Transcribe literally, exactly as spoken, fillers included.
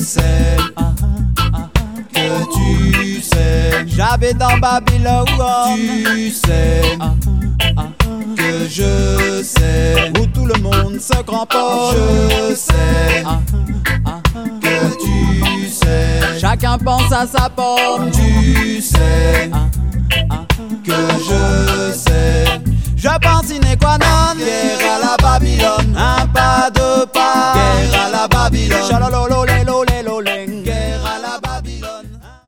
sais, que tu sais, j'habite en Babylone. Tu sais, que je sais, où tout le monde se cramponne. Je sais, que tu sais, chacun pense à sa pomme. Tu sais, que je sais, je pense sine qua non. Guerre à la Babylone, un pas de pas. Guerre à la Babylone, Chalalolo.